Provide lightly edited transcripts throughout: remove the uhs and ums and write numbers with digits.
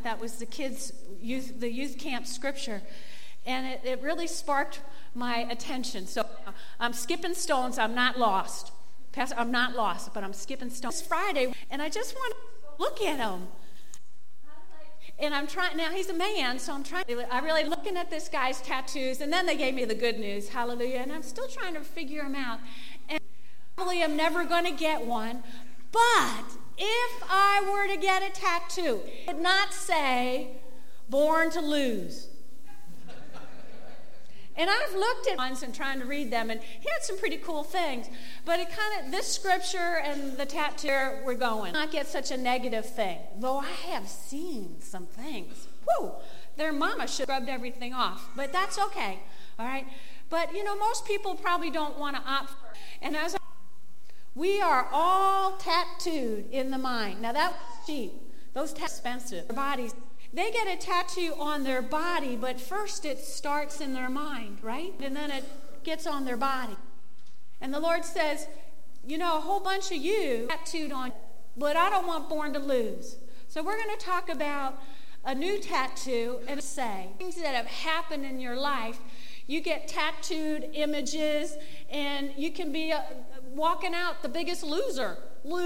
that was the youth camp scripture. And it really sparked my attention. So I'm skipping stones. I'm not lost. Pastor, I'm not lost, but I'm skipping stones. It's Friday, and I just want to look at him. And I'm trying, now he's a man, so I'm really looking at this guy's tattoos, and then they gave me the good news, hallelujah, and I'm still trying to figure him out. And probably I'm never going to get one, but if I were to get a tattoo, it would not say, born to lose. And I've looked at ones and trying to read them, and he had some pretty cool things. But it kind of, this scripture and the tattoo, we're going. Not get such a negative thing. Though I have seen some things. Whew, their mama should have rubbed everything off. But that's okay, all right? But, most people probably don't want to opt for it. And we are all tattooed in the mind. Now, that was cheap. Those tattoos are expensive. Their bodies. They get a tattoo on their body, but first it starts in their mind, right? And then it gets on their body. And the Lord says, a whole bunch of you tattooed on, but I don't want born to lose. So we're going to talk about a new tattoo and say things that have happened in your life. You get tattooed images, and you can be walking out the biggest loser,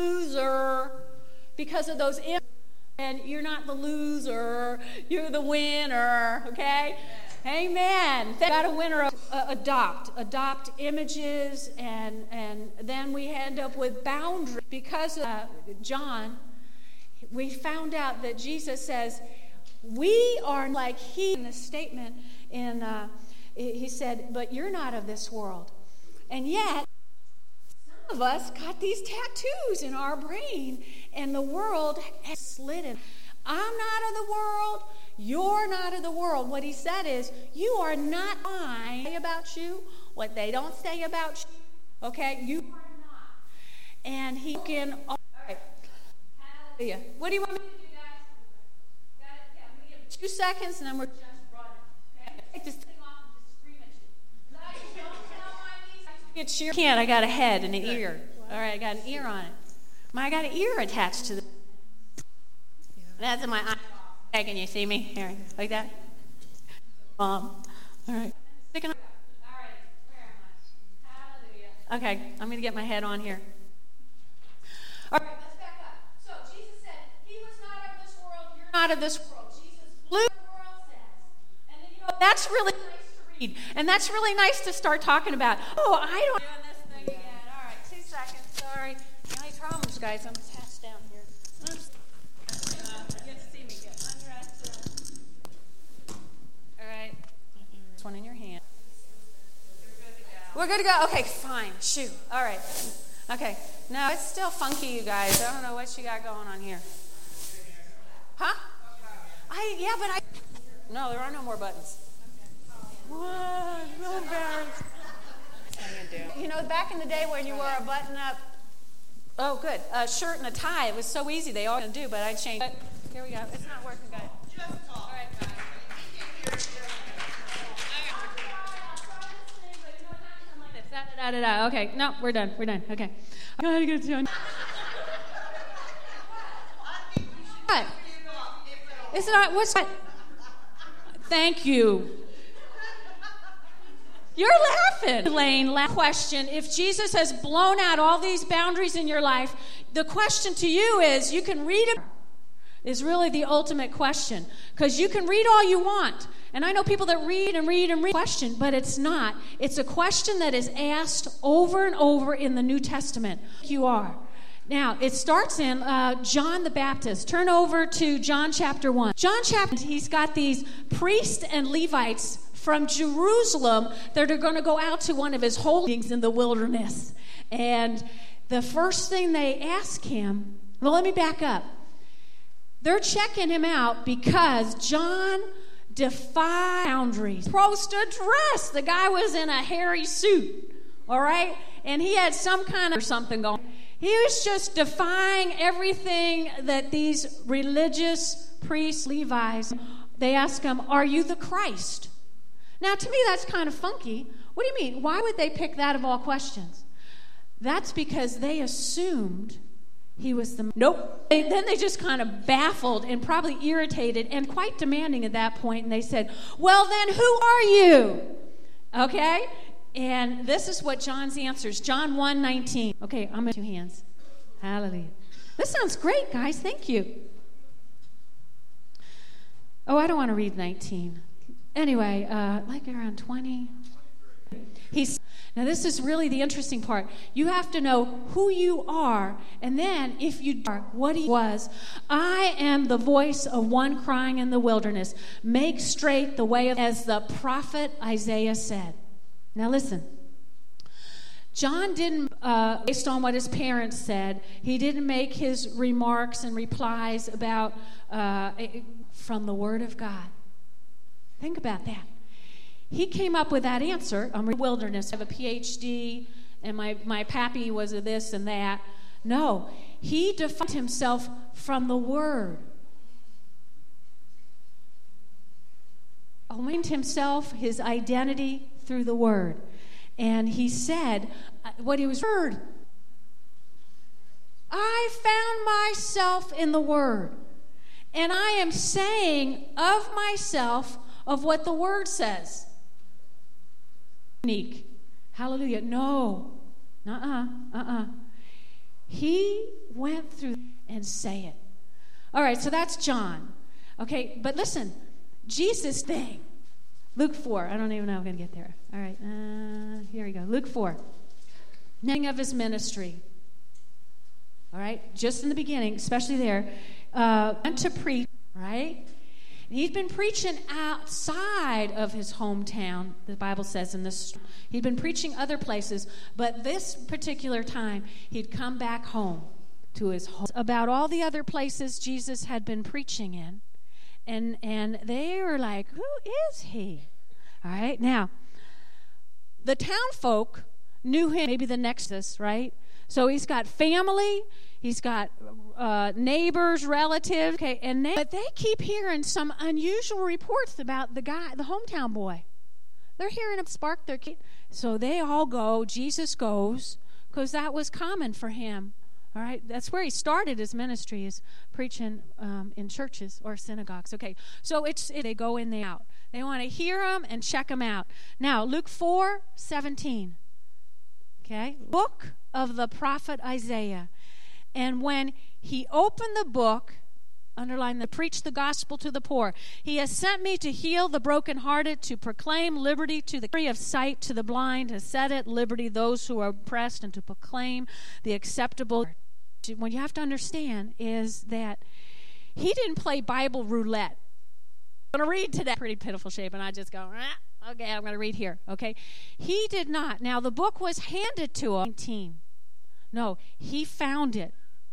because of those images. And you're not the loser, you're the winner, okay? Amen. They got a winner. Adopt images, and then we end up with boundaries. Because of John, we found out that Jesus says, we are like he, in this statement, he said, but you're not of this world. And yet, some of us got these tattoos in our brain, and the world has slid in. I'm not of the world. You're not of the world. What he said is, you are not lying about you, what they don't say about you. Okay? You are not. And he can... All right. Hallelujah. What do you want me to do, guys? Got it? Yeah, I'm going to give 2 seconds, and then we're just running. Okay? Take this thing off and just scream at you. Guys, don't tell my knees. You can't. I got a head and an ear. All right, I got an ear on it. I got an ear attached to the... That's in my eye. Hey, can you see me? Here, like that? All right. Sticking up. All right, where am I? Hallelujah. Okay, I'm going to get my head on here. All right, let's back up. So Jesus said, he was not of this world, you're not of this world. Jesus blew the world says. And then, that's really nice to read. And that's really nice to start talking about. Oh, I don't... Doing this thing again. All right, 2 seconds. Sorry. Any problems, guys? I'm attached down here. Oops. You can see me get undressed. All right. This one in your hand. We're good to go. Okay, fine. Shoot. All right. Okay. No, it's still funky, you guys. I don't know what you got going on here. Huh? No, there are no more buttons. What? No embarrassed. Back in the day when you wore a button-up, a shirt and a tie, it was so easy. They all do, but I changed it. Here we go. It's not working, guys. Just talk. All right, guys. Okay, no, we're done. Okay. I gotta get to you. What? Is it not? What's that? Thank you. You're laughing. Elaine, last question. If Jesus has blown out all these boundaries in your life, the question to you is, you can read it, is really the ultimate question. Because you can read all you want. And I know people that read question, but it's not. It's a question that is asked over and over in the New Testament. You are. Now, it starts in John the Baptist. Turn over to John chapter 1. He's got these priests and Levites from Jerusalem that are going to go out to one of his holings in the wilderness. And the first thing they ask him, well, let me back up. They're checking him out because John defied boundaries. Supposed to dress. The guy was in a hairy suit, all right? And he had some kind of something going. He was just defying everything that these religious priests, Levites, they ask him, are you the Christ? Now, to me, that's kind of funky. What do you mean? Why would they pick that of all questions? That's because they assumed He was the... Nope. Then they just kind of baffled and probably irritated and quite demanding at that point. And they said, well, then who are you? Okay? And this is what John's answers. John 1:19. Okay, I'm in 2 hands. Hallelujah. This sounds great, guys. Thank you. Oh, I don't want to read 19. Anyway, like around 20. Now, this is really the interesting part. You have to know who you are, and then if you are what he was, I am the voice of one crying in the wilderness. Make straight the way of, as the prophet Isaiah said. Now, listen. John didn't, based on what his parents said, he didn't make his remarks and replies about from the Word of God. Think about that. He came up with that answer. I'm in the wilderness. I have a PhD, and my pappy was a this and that. No, he defined himself from the Word. Aligned himself, his identity through the Word. And he said what he was heard. I found myself in the Word. And I am saying of myself of what the Word says. Unique. Hallelujah. No. He went through and say it. All right, so that's John. Okay, but listen, Jesus thing. Luke 4. I don't even know if I'm going to get there. All right, here we go. Luke 4. Beginning of his ministry. All right, just in the beginning, especially there, went to preach, right? He'd been preaching outside of his hometown, the Bible says in this. He'd been preaching other places, but this particular time, he'd come back home to his home. About all the other places Jesus had been preaching in, and they were like, who is he? All right, now, the town folk knew him, maybe the Nexus, right? So he's got family, he's got neighbors, relatives, okay, but they keep hearing some unusual reports about the guy, the hometown boy. They're hearing him spark their kid. So they all go, Jesus goes, because that was common for him. All right, that's where he started his ministry, is preaching in churches or synagogues. Okay, so they go in, they out. They want to hear him and check him out. Now, Luke 4:17. Okay, book of the prophet Isaiah. And when he opened the book, underline the preach the gospel to the poor. He has sent me to heal the brokenhearted, to proclaim liberty to the free of sight, to the blind, to set at liberty those who are oppressed, and to proclaim the acceptable. What you have to understand is that he didn't play Bible roulette. I'm going to read today. Pretty pitiful shape, and I just go, okay, I'm going to read here. Okay, he did not. Now the book was handed to him. No, he found it.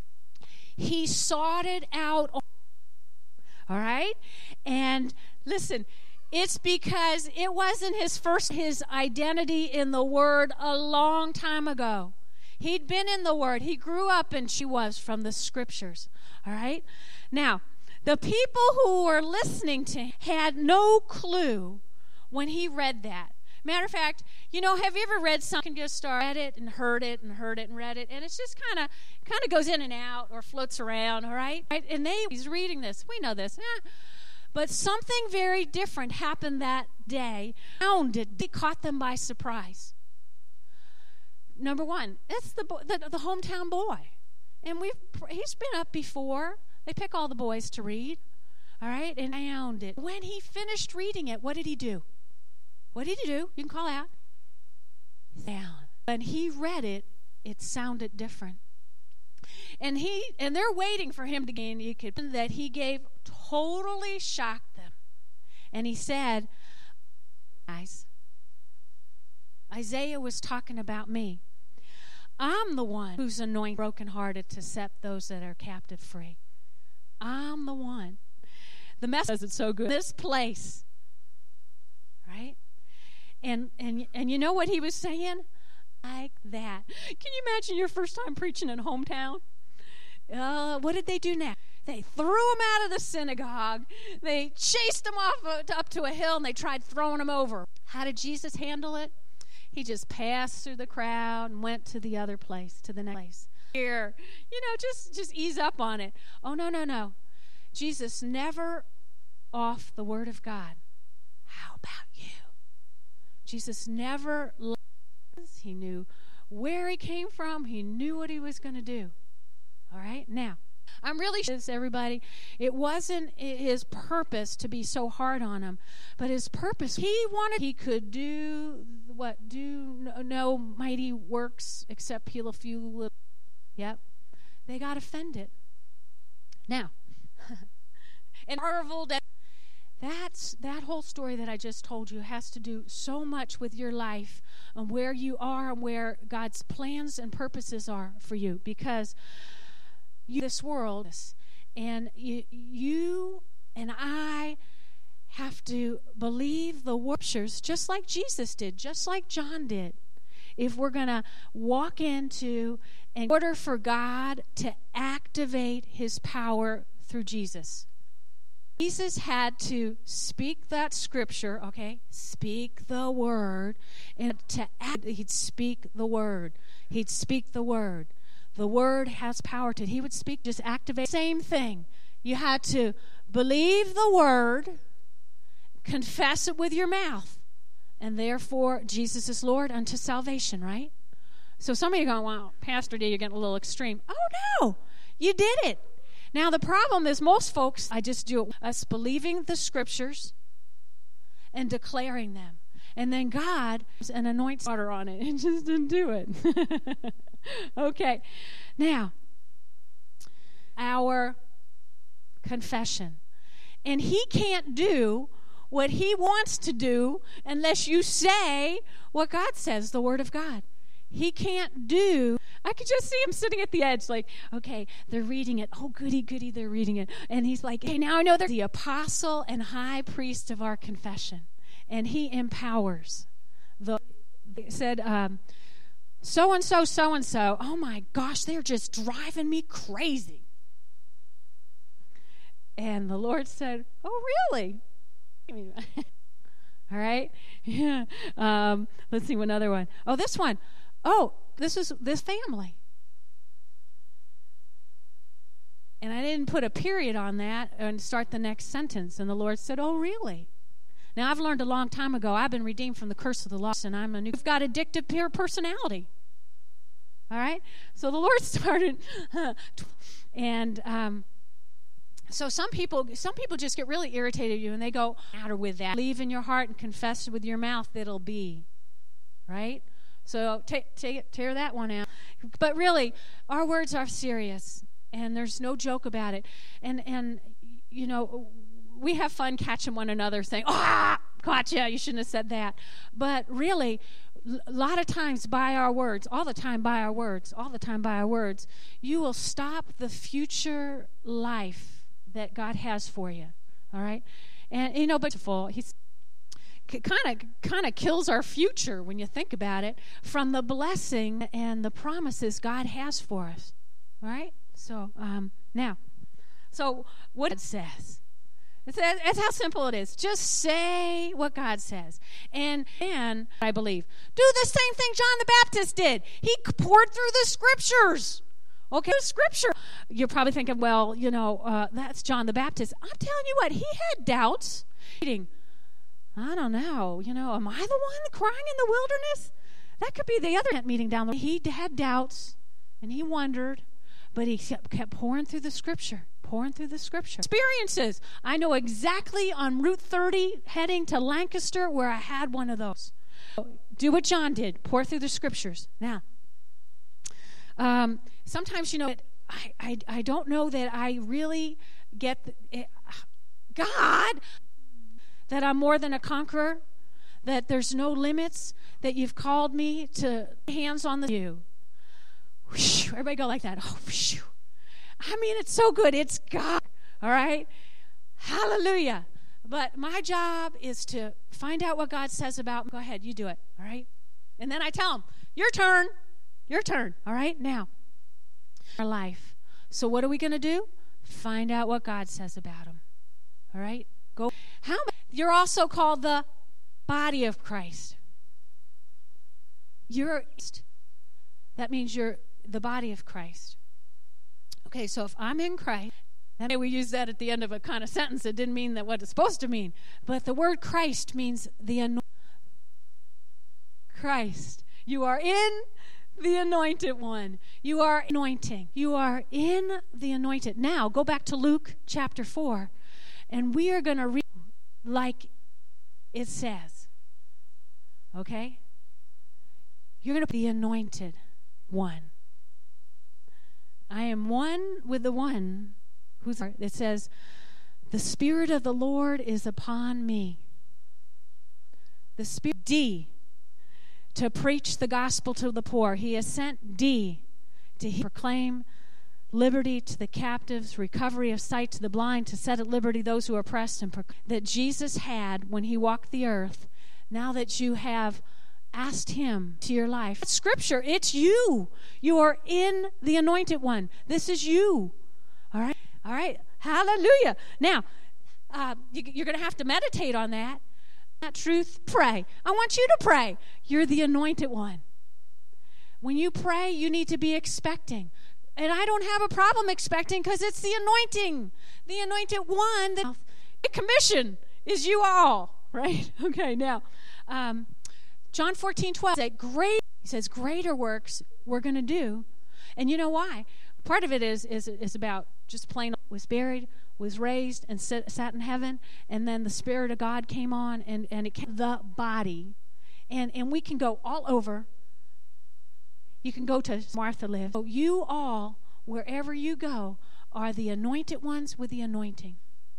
He sought it out. All right? And listen, it's because it wasn't his identity in the Word a long time ago. He'd been in the Word. He grew up and she was from the Scriptures. All right? Now, the people who were listening to him had no clue when he read that. Matter of fact, have you ever read something, just start read it and heard it and heard it and read it, and it's just kind of goes in and out or floats around, all right? And he's reading this. We know this. But something very different happened that day. It caught them by surprise. Number one, it's the hometown boy. And he's been up before. They pick all the boys to read, all right? And found it. When he finished reading it, what did he do? What did he do? You can call out. Down. When he read it, it sounded different. And they're waiting for him to gain that he gave totally shocked them. And he said, guys, Isaiah was talking about me. I'm the one who's anointed, brokenhearted, to set those that are captive free. I'm the one. The message is so good. This place, right? And you know what he was saying? Like that. Can you imagine your first time preaching in hometown? What did they do now? They threw him out of the synagogue. They chased him off up to a hill, and they tried throwing him over. How did Jesus handle it? He just passed through the crowd and went to the other place, to the next place. here. Just ease up on it. Oh, no. Jesus never off the word of God. How about you? Jesus never lies. He knew where he came from. He knew what he was going to do. All right? Now, I'm really sure, everybody, it wasn't his purpose to be so hard on him, but his purpose, he could do no mighty works except heal a few little. Yep. They got offended. Now, and marveled at that whole story that I just told you has to do so much with your life and where you are and where God's plans and purposes are for you, because this world, and you and I have to believe the scriptures just like Jesus did, just like John did, if we're going to walk into, in order for God to activate his power through Jesus. Jesus had to speak that scripture, okay? Speak the word, and he'd speak the word. He'd speak the word. The word has power to it. He would speak, just activate. Same thing. You had to believe the word, confess it with your mouth, and therefore Jesus is Lord unto salvation, right? So some of you are going, wow, Pastor D, you're getting a little extreme. Oh, no, you did it. Now, the problem is most folks, I just do it, us believing the scriptures and declaring them. And then God and anoints water on it and just didn't do it. Okay. Now, our confession. And he can't do what he wants to do unless you say what God says, the word of God. He can't do. I could just see him sitting at the edge like, okay, they're reading it. Oh, goody, they're reading it. And he's like, hey, now I know they're the apostle and high priest of our confession. And he empowers. Said, so-and-so, so-and-so, oh my gosh, they're just driving me crazy. And the Lord said, oh, really? All right? Yeah. Let's see one other one. Oh, this one. Oh, this is this family. And I didn't put a period on that and start the next sentence. And the Lord said, oh, really? Now, I've learned a long time ago, I've been redeemed from the curse of the law, and I've got addictive peer personality. All right? So the Lord started, and so some people just get really irritated at you, and they go, matter with that. Believe in your heart and confess with your mouth, it'll be. Right? So tear that one out. But really, our words are serious, and there's no joke about it. And you know, we have fun catching one another saying, gotcha, you shouldn't have said that. But really, a lot of times by our words, all the time by our words, you will stop the future life that God has for you. All right? And, you know, but he's kind of kills our future when you think about it from the blessing and the promises God has for us. All right? So, now, so what it says. That's how simple it is. Just say what God says. And I believe, do the same thing John the Baptist did. He poured through the scriptures. Okay, the scripture. You're probably thinking, well, you know, that's John the Baptist. I'm telling you what, he had doubts. I don't know, you know, am I the one crying in the wilderness? That could be the other meeting down the road. He had doubts, and he wondered, but he kept pouring through the scripture. Experiences. I know exactly on Route 30 heading to Lancaster where I had one of those. Do what John did. Pour through the scriptures. Now, sometimes, you know, I don't know that I really get God, that I'm more than a conqueror, that there's no limits, that you've called me to hands on the you. Everybody go like that. Oh, whew. I mean, it's so good. It's God. All right? Hallelujah. But my job is to find out what God says about me. Go ahead, you do it. All right? And then I tell him, your turn. All right? Now, our life. So what are we going to do? Find out what God says about him. All right? Go. You're also called the body of Christ. That means the body of Christ. Okay, so if I'm in Christ, and we use that at the end of a kind of sentence. It didn't mean that what it's supposed to mean. But the word Christ means the anointed. Christ. You are in the anointed one. You are anointing. You are in the anointed. Now, go back to Luke chapter 4. And we are going to read like it says. Okay? You're going to be the anointed one. I am one with the one who's, it says, the Spirit of the Lord is upon me. The Spirit, D, to preach the gospel to the poor. He has sent D to proclaim liberty to the captives, recovery of sight to the blind, to set at liberty those who are oppressed, and that Jesus had when he walked the earth. Now that you have asked him to your life. It's Scripture. It's you. You are in the anointed one. This is you. All right? All right. Hallelujah. Now, you're going to have to meditate on that. That truth, pray. I want you to pray. You're the anointed one. When you pray, you need to be expecting. And I don't have a problem expecting because it's the anointing. The anointed one. The commission is you all. Right? Okay, now, John 14:12 he says, greater works we're going to do. And you know why? Part of it is about just plain was buried, was raised, and sat in heaven, and then the Spirit of God came on, and it came the body. And we can go all over. You can go to Martha lived. So you all, wherever you go, are the anointed ones with the anointing.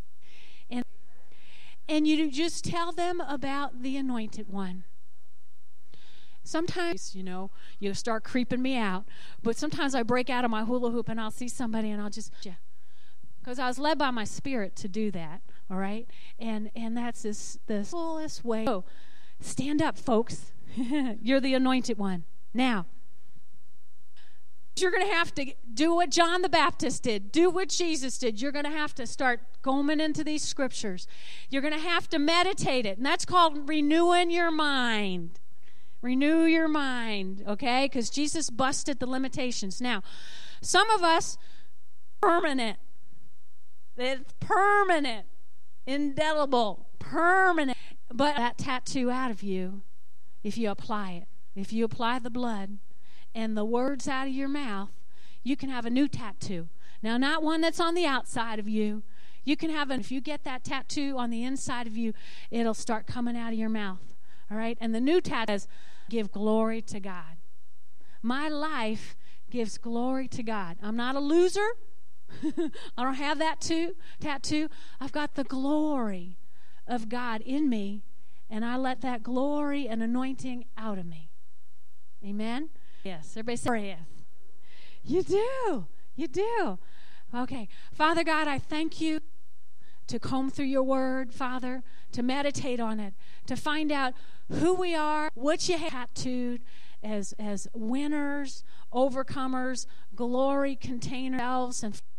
And you just tell them about the anointed one. Sometimes, you start creeping me out. But sometimes I break out of my hula hoop and I'll see somebody and I'll just, because I was led by my Spirit to do that, all right? And that's the fullest way. So, stand up, folks. You're the anointed one. Now, you're going to have to do what John the Baptist did. Do what Jesus did. You're going to have to start going into these scriptures. You're going to have to meditate it. And that's called renewing your mind. Renew your mind, okay? Because Jesus busted the limitations. Now, some of us, permanent. It's permanent. Indelible. Permanent. But that tattoo out of you, if you apply it, if you apply the blood, and the words out of your mouth, you can have a new tattoo. Now, not one that's on the outside of you. You can have if you get that tattoo on the inside of you, it'll start coming out of your mouth. All right? And the new tattoo says, give glory to God. My life gives glory to God. I'm not a loser. I don't have that tattoo. I've got the glory of God in me, and I let that glory and anointing out of me. Amen? Yes, everybody say, you do. You do. Okay. Father God, I thank you to comb through your word, Father, to meditate on it, to find out who we are, what you have tattooed as winners, overcomers, glory containers, and